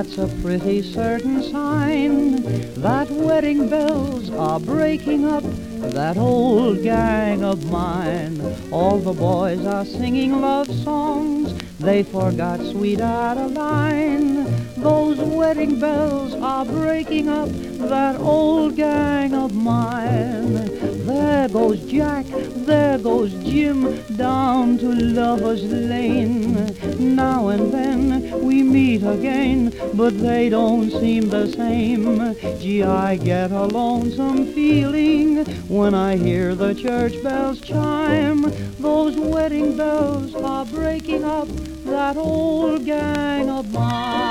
That's a pretty certain sign that wedding bells are breaking up that old gang of mine. All the boys are singing love songs, they forgot sweet Adeline. Those wedding bells are breaking up that old gang of mine. There goes Jack, there goes Jim, down to Lover's Lane. Now and then we meet again, but they don't seem the same. Gee, I get a lonesome feeling when I hear the church bells chime. Those wedding bells are breaking up that old gang of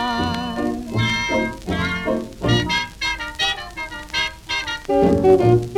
mine.